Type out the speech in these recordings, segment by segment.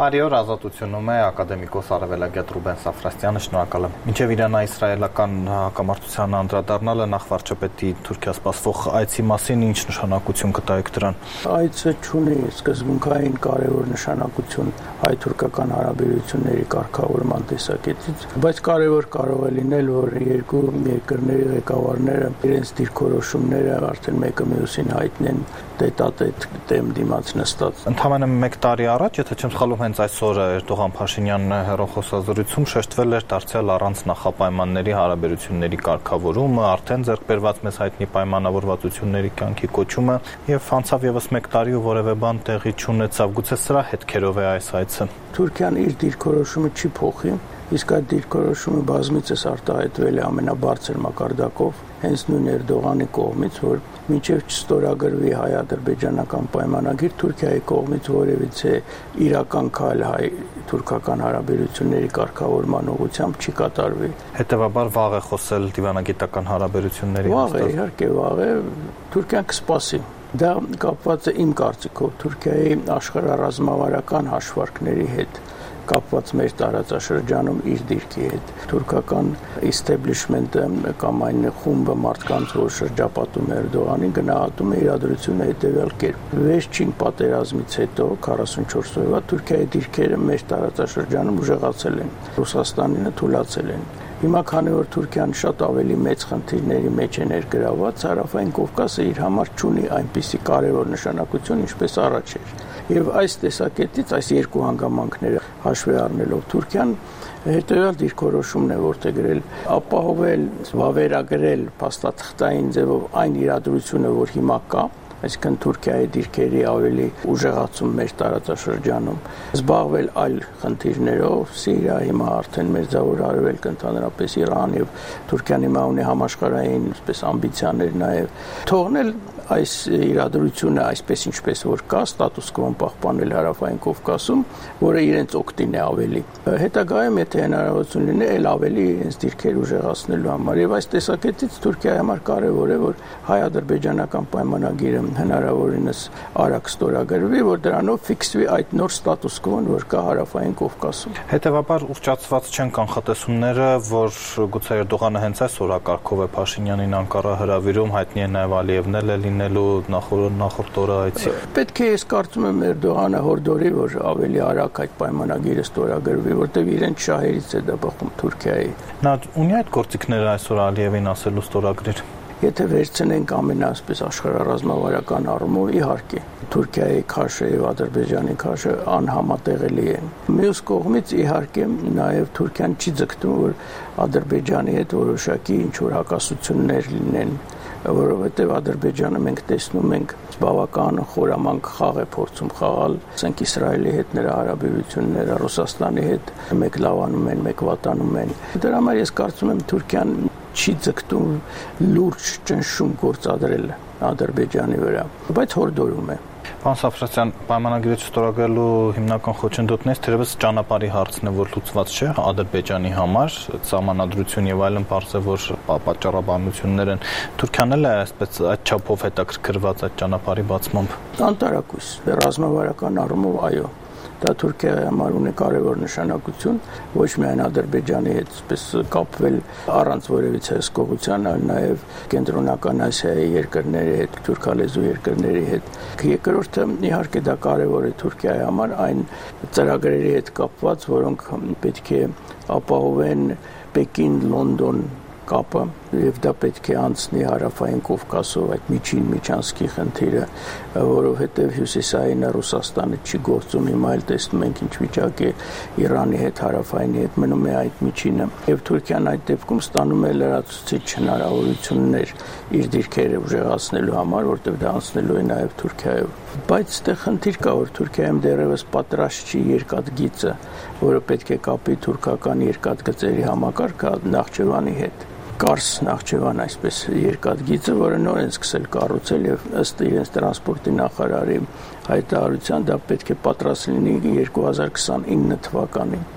Արիոր ազատությունում է ակադեմիկոս արևելագետ Ռուբեն Սաֆրաստյանը, շնորհակալ եմ։ Մինչև Իրանա-իսրայելական հակամարտության անդրադառնալը նախ վարչապետի Թուրքիա սպասվող այցի մասին ինչ նշանակություն կտայիք դրան։ Այցը ունի սկզբունքային կարևոր նշանակություն հայ-թուրքական հարաբերությունների կարգավորման տեսակետից, բայց կարևոր կարող է լինել, որ երկու երկրների ղեկավարները իրենց դիրքորոշումները արդեն մեկը մյուսին հայտնեն տետատետ դեմ դիմաց նստած։ Ընդամենը 1 տարի առաջ, եթե չեմ սխալվում, հենց այսօր Էրդողան-Փաշինյան հեռախոսազրույցում շեշտվել էր դարձյալ առանց նախապայմանների հարաբերությունների կարգավորումը, արդեն ձեռք բերված մեզ հայտնի պայմանավորվածությունների կյանքի կոչումը եւ անցավ եւս 1 տարի ու որևէ բան տեղի չունեցավ։ Գուցե սրա հետքերով է այս այցը։ Թուրքիան իր դիրքորոշումը չի փոխի, իսկ այդ դիրքորոշումը բազմիցս արտահայտվել է ամենաբարձր մակարդակով հենց նույն Էրդողանի կողմից, որ մինչև չստորագրվի հայ-ադրբեջանական պայմանագիր Թուրքիայի կողմից որևիցե իրական քայլ հայ-թուրքական հարաբերությունների կարգավորման ուղղությամբ չի կատարվի։ Հետևաբար վաղ է խոսել դիվանագիտական հարաբերությունների Վաղ է, իհարկե վաղ է, Թուրքիան կսպասի։ Դա կապված է իմ կարծիքով Թուրքիայի աշխարհառազմավարական հաշվարկների հետ, կապված մեր տարածաշրջանում իր դիրքի հետ։ Թուրքական establishment-ը կամ այն խումբը մարդկանց, որ շրջապատում է Էրդողանին, գնահատում է իրադրությունը հետևյալ կերպ։ Վերջին պատերազմից հետո 44 օրվա Թուրքիայի դիրքերը մեր տարածաշրջանում ուժեղացել են, Ռուսաստանինը թուլացել են։ Հիմա քանի որ Թուրքիան շատ ավելի մեծ խնդիրների մեջ է ներգրավված, Հարավային Կովկասը իր համար չունի այնպիսի կարևոր նշանակություն, ինչպես առաջ էր։ Եվ այս տեսակետից այս երկու հանգամանքները հաշվի առնելով Թուրքիան հետևյալ դիրքորոշումն է որդեգրել ապահովել, վավերագրել փաստաթղթային ձևով այն իրադրությունը, որ հիմա կա, այսինքն Թուրքիայի դիրքերի ավելի ուժեղացում մեր տարածաշրջանում, զբաղվել այլ խնդիրներով, Սիրիա, հիմա արդեն Մերձավոր Արևելք, ընդհանրապես Իրան եւ Թուրքիան հիմա ունի համաշխարհային այսպես ամբիցիաներ նաեւ, թողնել այս իրադրությունը այսպես ինչպես որ կա, ստատուս կվոն պահպանել Հարավային Կովկասում, որը իրենց օգտին է ավելի։ Հետագայում եթե հնարավորություն լինի, ել ավելի իրենց դիրքեր ուժեղացնելու համար եւ այս տեսակետից Թուրքիայի համար կարեւոր է, որ հայ-ադրբեջանական պայմանագիրը հնարավորինս արագ ստորագրվի, որ դրանով ֆիքսվի այդ նոր ստատուս կվոն, որ կա Հարավային Կովկասում։ Հետևաբար ուռճացված չեն կանխատեսումները, որ գուցե Էրդողանը հենց այս օրակարգով է Փաշինյանին Անկարա հրավիրում, հայտնի է նաեւ Ալիևն էլ լինելու նախորդ օրը այցի։ Պետք է ես կարծում եմ Էրդողանը հորդորի, որ ավելի արագ այդ պայմանագիրը ստորագրվի, որտեղ իրենց շահերից է դա բխում Թուրքիայի։ Նա ունի այդ գործիքները այսօր Ալիևին ասելու ստորագրիր։ Եթե վերցնենք ամենասպես աշխարհառազմավարական առումով, իհարկե Թուրքիայի քաշը եւ Ադրբեջանի քաշը անհամատեղելի են։ Մյուս կողմից իհարկե նաեւ Թուրքիան չի ձգտում, որ Ադրբեջանի հետ որոշակի ինչ-որ հակասություններ լինեն, որովհետեւ Ադրբեջանը մենք տեսնում ենք բավական խորամանկ խաղ է փորձում խաղալ, ասենք Իսրայելի հետ նրա հարաբերությունները, Ռուսաստանի հետ մեկ լավանում են, մեկ վատանում են։ Դրա համար ես կարծում եմ Թուրքիան չի ձգտում լուրջ ճնշում գործադրել Ադրբեջանի վրա, բայց հորդորում է։ Պարոն Սաֆրաստյան, պայմանագիրը չստորագրելու հիմնական խոչընդոտներից թերևս ճանապարհի հարցն է, որ լուծված չէ Ադրբեջանի համար, սահմանադրություն եւ այլն բարձր է, որ պատճառաբանություններ են։ Թուրքիան էլ է այսպես այդ չափով հետաքրքրված այդ ճանապարհի բացմամբ։ Անտարակույս, ռազմավարական առումով այո։ Դա Թուրքիայի համար ունի կարևոր նշանակություն, ոչ միայն Ադրբեջանի հետ այսպես կապվել առանց որևիցե հսկողության, այլ նաև կենտրոնական Ասիայի երկրների հետ, թուրքալեզու երկրների հետ։ Երկրորդը իհարկե դա կարևոր է Թուրքիայի համար այն ծրագրերի հետ կապված, որոնք պետք է ապահովեն Պեկին-Լոնդոն կապը եւ դա պետք է անցնի Հարավային Կովկասով այդ միջանցքի խնդիրը, որովհետեւ հյուսիսային Ռուսաստանը չի գործում, հիմա էլ տեսնում ենք ինչ վիճակ է Իրանի հետ, Հարավայինի հետ մնում է այդ միջինը եւ Թուրքիան այդ դեպքում ստանում է լրացուցիչ հնարավորություններ իր դիրքերը ուժեղացնելու համար, որտեղ դա անցնելու է նաեւ Թուրքիայով։ Բայց այդտեղ խնդիր կա, որ Թուրքիայում դեռևս պատրաստ չի երկաթգիծը, որը պետք է կապի թուրքական երկաթգծերի համակարգը Նախճեվանի հետ։ Կարս Նախճեվան այսպես երկաթգիծը, որը նոր են սկսել կառուցել եւ ըստ իրենց տրանսպորտի նախարարի հայտարարության դա պետք է պատրաստ լինի 2029 թվականին։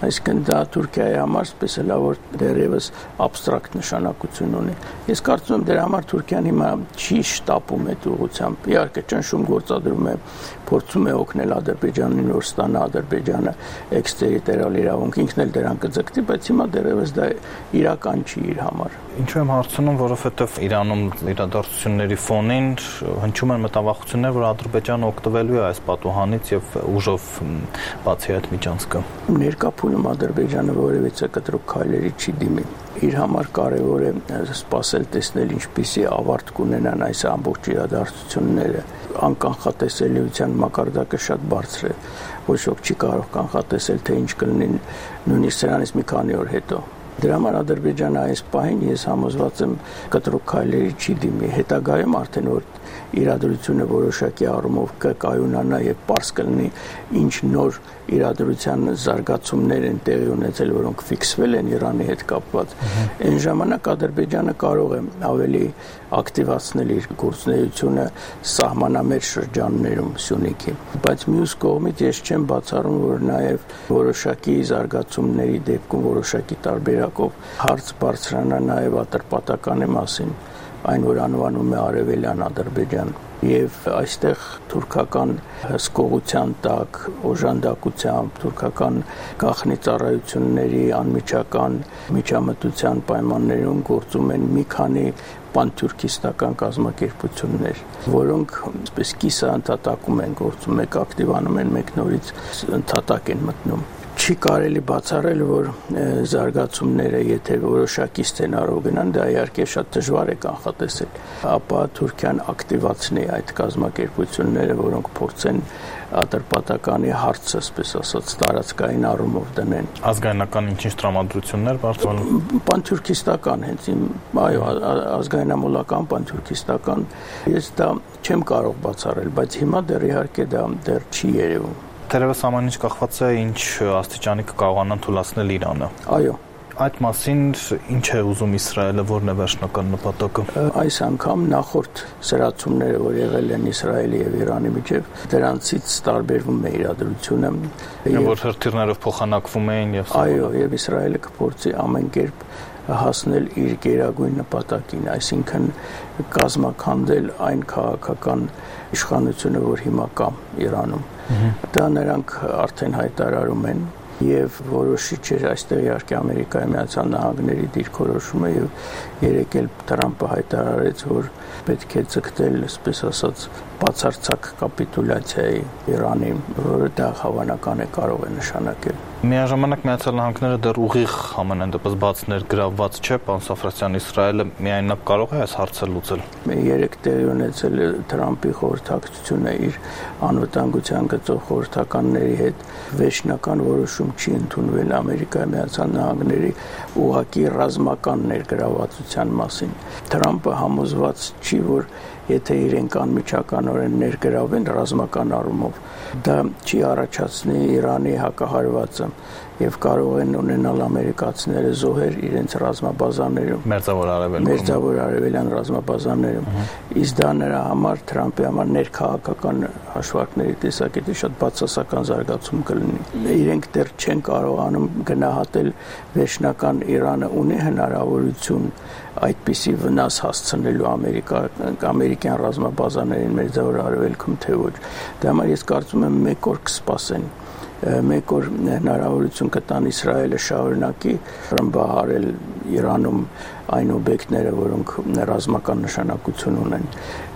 Այսինքն դա Թուրքիայի համար սպես էլ որ դեռևս абստրակտ նշանակություն ունի։ Ես կարծում եմ դրա համար Թուրքիան հիմա չի շտապում այդ ուղղությամբ։ Իհարկե ճնշում գործադրում է, փորձում է օգնել Ադրբեջանին, որ ստանա Ադրբեջանը էքստերիտորիալ իրավունք, ինքն էլ դրան կձգտի, բայց հիմա դեռևս դա իրական չի իր համար։ Ինչու եմ հարցնում, որովհետև Իրանում իրադարձությունների ֆոնին հնչում են մտավախություններ, որ Ադրբեջանը օգտվելու է այս պատուհանից եւ ուժով բացի այդ միջանցքը։ Ներկա փուլում Ադրբեջանը որևիցե կտրուկ քայլերի չի դիմի։ Իր համար կարևոր է սպասել տեսնել ինչպիսի ավարտ կունենան այս ամբողջ իրադարձությունները։ Անկանխատեսելիության մակարդակը շատ բարձր է։ Ոչ ոք չի կարող կանխատեսել, թե ինչ կլինի նույնիսկ սրանից մի քանի օր հետո։ Դրա համար Ադրբեջանը այս պահին ես համոզված եմ կտրուկ քայլերի չի դիմի։ Հետագայում արդեն որ իրադրությունը որոշակի առումով կկայունանա եւ պարզ կլինի ինչ նոր իրադրության զարգացումներ են տեղի ունեցել, որոնք ֆիքսվել են Իրանի հետ կապված, այն ժամանակ Ադրբեջանը կարող է ավելի ակտիվացնել իր գործունեությունը սահմանամերձ շրջաններում Սյունիքի։ Բայց մյուս կողմից ես չեմ բացառում, որ նաև որոշակի զարգացումների դեպքում որոշակի տարբերակով հարց բարձրանա նաև Ատրպատականի մասին, այն որ անվանում է Արևելյան Ադրբեջան։ Եվ այստեղ թուրքական հսկողության տակ, օժանդակությամբ, թուրքական գաղտնի ծառայությունների անմիջական միջամտության պայմաններում գործում են մի քանի պանթյուրքիստական կազմակերպություններ, որոնք այսպես կիսաընդհատակում են գործում, մեկ ակտիվանում են, մեկ նորից ընդհատակ են մտնում։ Չի կարելի բացառել, որ զարգացումները, եթե որոշակի սցենարով գնան, դա իհարկե շատ դժվար է կանխատեսել, ապա Թուրքիան ակտիվացնի այդ կազմակերպությունները, որոնք փորձեն Ատրպատականի հարցը, այսպես ասած, տարածքային առումով դնեն։ Ազգայնական ինչ-ինչ տրամադրություններ բարձրանում։ Պանթյուրքիստական հենց այո, ազգայնամոլական պանթյուրքիստական, ես դա չեմ կարող բացառել, բայց հիմա դեռ իհարկե դա դեռ չի երևում։ Թերևս ամեն ինչ կախված է ինչ աստիճանի կկարողանան թույլատրել Իրանը։ Այո։ Այդ մասին ինչ է ուզում Իսրայելը, որն է վերջնական նպատակը։ Այս անգամ նախորդ սրացումները, որ եղել են Իսրայելի եւ Իրանի միջեւ, դրանցից տարբերվում է իրադրությունը։ Որ հրթիռներով փոխանակվում էին եւ այո, եւ Իսրայելը կփորձի ամեն կերպ հասնել իր գերագույն նպատակին, այսինքն կազմաքանդել այն քաղաքական իշխանությունը, որ հիմա կա Իրանում։ Դա նրանք արդեն հայտարարում են եւ որոշիչ էր այստեղ իհարկե Ամերիկայի Միացյալ Նահանգների դիրքորոշումը եւ երեք էլ Թրամփը հայտարարեց, որ պետք է ձգտել, այսպես ասած, բացարձակ կապիտուլյացիայի Իրանի, որը դա հավանական է կարող է նշանակել։ Միաժամանակ Միացյալ Նահանգները դեռ ուղիղ համենայն դեպս բաց ներգրավված չէ, պարոն Սաֆրասյան, Իսրայելը միայնակ կարող է այս հարցը լուծել։ Երեք տեղի ունեցել Թրամփի խորհրդակցությունը իր անվտանգության գծով խորհրդականների հետ վերջնական որոշում չի ընդունվել Ամերիկայի Միացյալ Նահանգների ուղղակի ռազմական ներգրավվածության մասին։ Թրամփը համոզված չի, որ եթե իրենք անմիջականորեն ներգրավեն ռազմական առումով, դա չի առաջացնի Իրանի հակահարվածը եւ կարող են ունենալ ամերիկացիները զոհեր իրենց ռազմաբազաներում, Մերձավոր Արևելյան ռազմաբազաներում։ Իսկ դա նրա համար, Թրամփի համար ներքաղաքական հաշվարկների տեսակետից շատ բացասական զարգացում կլինի։ Իրենք դեռ չեն կարողանում գնահատել վերջնական Իրանը ունի հնարավորություն այդպիսի վնաս հասցնելու ամերիկյան ռազմաբազաներին Մերձավոր Արևելքում, թե ոչ։ Դա համար ես կարծում եմ մեկ օր կսպասեն, մեկ օր հնարավորություն կտան Իսրայելը շարունակի ռմբահարել Իրանում այն օբյեկտները, որոնք ռազմական նշանակություն ունեն,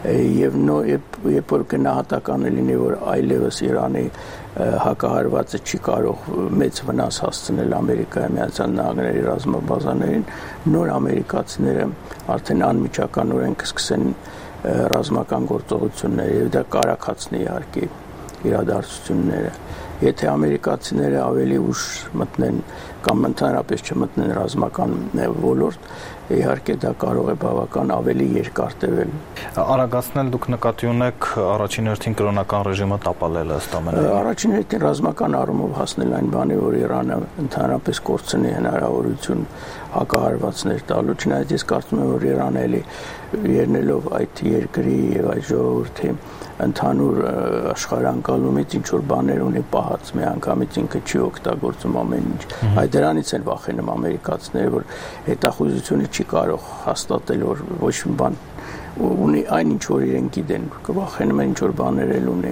եւ երբ որ գնահատական լինի, որ այլևս Իրանի հակահարվածը չի կարող մեծ վնաս հասցնել Ամերիկայի Միացյալ Նահանգների ռազմաբազաներին, նոր ամերիկացիները արդեն անմիջականորեն կսկսեն ռազմական գործողություններ եւ դա կարակացնի իհարկե իրադարձությունները։ Եթե ամերիկացիները ավելի ուշ մտնեն կամ ընդհանրապես չմտնեն ռազմական ոլորտ, իհարկե դա կարող է բավական ավելի երկար տևել։ Արագացնել դուք նկատի ունեք առաջին հերթին կրոնական ռեժիմը տապալելը ըստ ամենայնի։ Առաջին հերթին ռազմական առումով հասնել այն բանի, որ Իրանը ընդհանրապես կորցնի հնարավորություն հակահարվածներ տալու, չնայած ես կարծում եմ, որ Իրանը էլի ելնելով այդ երկրի եւ այդ ժողովրդի ընդհանուր աշխարհանկալումից ինչ որ բաներ ունի պահ մահաց միանգամից ինքը չի օգտագործում ամեն ինչ։ Այդ դրանից են վախենում ամերիկացիները, որ հետախուզությունը չի կարող հաստատել, որ ոչ մի բան ունի այն ինչ որ իրենք գիտեն, կվախենում են ինչ որ բաներ էլ ունի։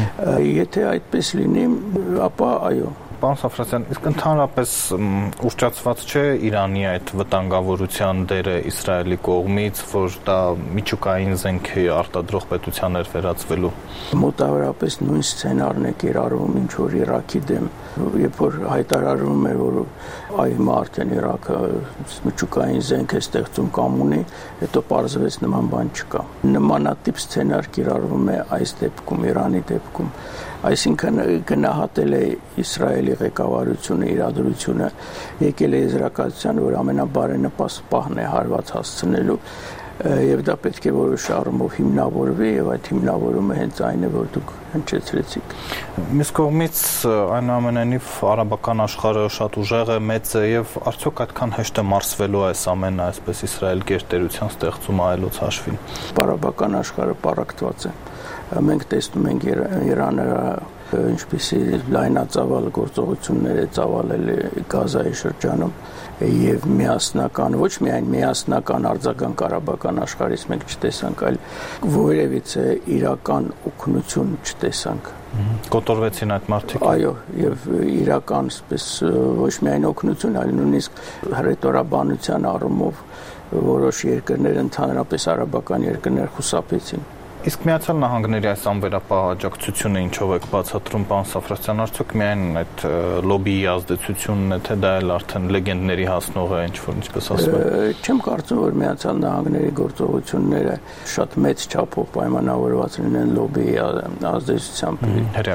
Եթե այդպես լինի, ապա այո։ Պարոն Սաֆրասյան, իսկ ընդհանրապես ուռճացված չէ Իրանի այդ վտանգավորության դերը Իսրայելի կողմից, որ դա միջուկային զենքի արտադրող պետության էր վերածվելու։ Մոտավորապես նույն սցենարն է կիրառվում, ինչ որ Իրաքի դեմ, երբ որ հայտարարվում է, որ այ արդեն Իրաքը միջուկային զենք է ստեղծում կամ ունի, հետո պարզվեց նման բան չկա։ Նմանատիպ սցենար կիրառվում է այս դեպքում, Իրանի դեպքում։ Այսինքն գնահատել է Իսրայելի ղեկավարությունը իրադրությունը, եկել է եզրակացության, որ ամենաբարենպաստ պահն է հարված հասցնելու, եւ դա պետք է որոշ առումով հիմնավորվի, եւ այդ հիմնավորումը հենց այն է, որ դուք հնչեցրեցիք։ Մյուս կողմից այնուամենայնիվ արաբական աշխարհը շատ ուժեղ է, մեծ է եւ արդյոք այդքան հեշտ է մարսվելու այս ամենը, այսպես Իսրայել գերտերության ստեղծումը այլոց հաշվին։ Արաբական աշխարհը պառակտված է։ Մենք տեսնում ենք Իրանը ինչպիսի լայնածավալ գործողություններ է ծավալել Գազայի շրջանում եւ միասնական, ոչ միայն միասնական արձագանք արաբական աշխարհից մենք չտեսանք, այլ որևիցե իրական օգնություն չտեսանք։ Կոտորվեցին այդ մարդիկ։ Այո, եւ իրական, այսպես ոչ միայն օգնություն, այլ նույնիսկ հռետորաբանության առումով որոշ երկրներ, ընդհանրապես արաբական երկրներ խուսափեցին։ Իսկ Միացյալ Նահանգների այս անվերապահ աջակցությունը ինչով եք բացատրում, պարոն Սաֆրասյան, արդյոք միայն այդ լոբիի ազդեցությունն է, թե դա էլ արդեն լեգենդների հասնող է, ինչպես ասում են։ Չեմ կարծում, որ Միացյալ Նահանգների գործողությունները շատ մեծ չափով պայմանավորված լինեն լոբիի ազդեցությամբ։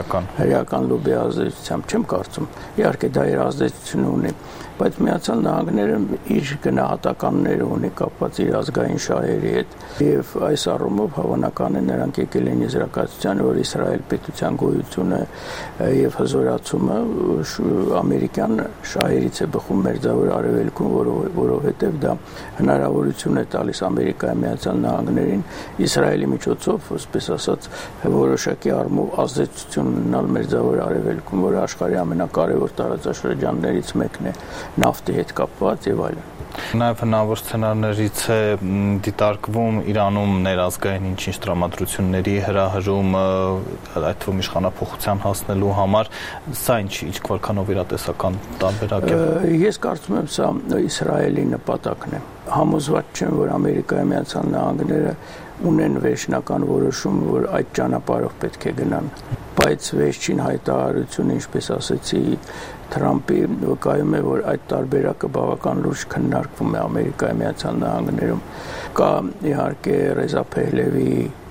Հրեական լոբիի ազդեցությամբ չեմ կարծում։ Իհարկե դա իր ազդեցությունը ունի, բայց Միացյալ Նահանգները իր գնահատականները ունի կապված իր ազգային շահերի հետ եւ այս առումով հավանական է նրանք եկել են եզրակացության, որ Իսրայել պետության գոյությունը եւ հզորացումը ամերիկյան շահերից է բխում Մերձավոր Արևելքում, որովհետեւ դա հնարավորություն է տալիս Ամերիկայի Միացյալ Նահանգներին Իսրայելի միջոցով, այսպես ասած, որոշակի առումով ազդեցություն ունենալ Մերձավոր Արևելքում, որը աշխարհի ամենակարևոր տարածաշրջաններից մեկն է նավթի հետ կապված եւ այլն։ Նաև հնարավոր սցենարներից է դիտարկվում Իրանում ներազգային ինչ-ինչ տրամադրությունների հրահրում, այդ թվում իշխանափոխության հասնելու համար, սա ինչ որքանով իրատեսական տարբերակ է։ Ես կարծում եմ սա Իսրայելի նպատակն է։ Համոզված չեմ, որ Ամերիկայի Միացյալ Նահանգները ունեն վերջնական որոշում, որ այդ ճանապարհով պետք է գնան, բայց վերջին հայտարարությունը, ինչպես ասեցի, Թրամփի վկայում է, որ այդ տարբերակը բավական լուրջ քննարկվում է Ամերիկայի Միացյալ Նահանգներում։ Կա իհարկե Ռեզա Փեհլևի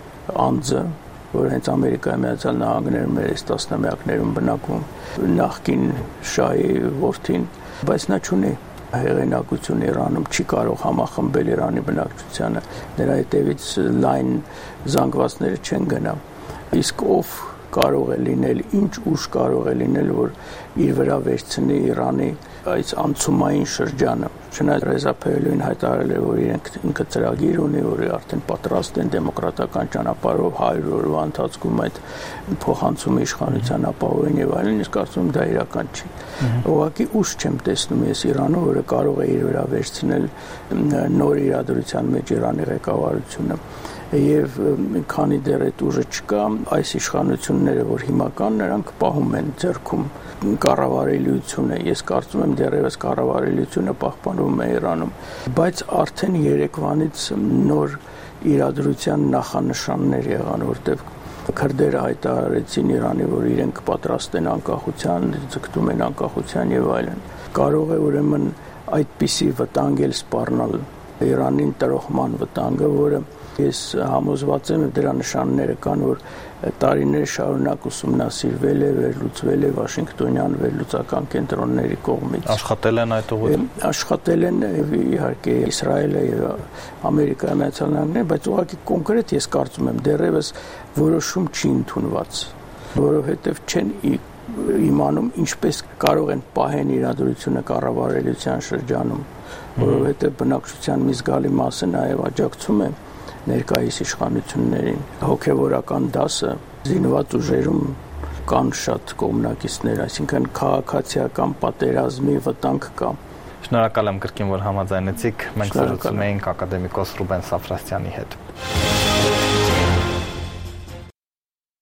անձը, որ հենց Ամերիկայի Միացյալ Նահանգներում էր 10-ամյակներում բնակվում, նախկին շահի որդին, բայց նա չունի հեղինակություն Իրանում, չի կարող համախմբել Իրանի բնակչությանը, նրա հետևից լայն զանգվածները չեն գնա։ Իսկ ով կարող է լինել, ինչ ուժ կարող է լինել, որ իր վրա վերցնի Իրանի այս անցումային շրջանը։ Չնայած Ռեզա Փեհլևին հայտարարել է, որ ինքը ծրագիր ունի, որ արդեն պատրաստ են դեմոկրատական ճանապարհով 100 օրվա ընթացքում այդ փոխանցումը իշխանության ապահովեն եւ այլն, ես կարծում եմ դա իրական չի։ Ուղղակի ուժ չեմ տեսնում ես Իրանում, որը կարող է իր վրա վերցնել նոր իրադրության մեջ Իրանի ղեկավարությունը։ Եվ քանի դեռ այդ ուժը չկա, այս իշխանությունները, որ հիմա կան, նրանք պահում են ձեռքում կառավարելիությունը։ Ես կարծում եմ դեռևս կառավարելիությունը պահպանվում է Իրանում, բայց արդեն երեկվանից նոր իրադրության նախանշաններ եղան, որտեղ քրդերը հայտարարեցին Իրանի, որ իրենք պատրաստ են անկախության, ձգտում են անկախության եւ այլն։ Կարող է ուրեմն այդպիսի վտանգ էլ սպառնալ Իրանին տրոհման վտանգը, որը ես համոզված եմ, դրա նշանները կան, որ տարիներ շարունակ ուսումնասիրվել է, վերլուծվել է Վաշինգտոնյան վերլուծական կենտրոնների կողմից։ Աշխատել են այդ ուղղությամբ։ Աշխատել են իհարկե Իսրայելը եւ Ամերիկայի Միացյալ Նահանգները, բայց ուղղակի կոնկրետ ես կարծում եմ դեռևս որոշում չի ընդունված, որովհետեւ չեն իմանում ինչպես կարող են պահեն իրադրությունը կառավարելիության շրջանում, որովհետեւ բնակչության մի զգալի մասը նաեւ աջակցում է ներկայիս իշխանություններին։ Հոգևորական դասը զինված ուժերում կան շատ կողմնակիցներ, այսինքն քաղաքացիական պատերազմի վտանգ կա։ Շնորհակալ եմ կրկին, որ համաձայնեցիք։ Մենք զրուցում էինք ակադեմիկոս Ռուբեն Սաֆրասյանի հետ։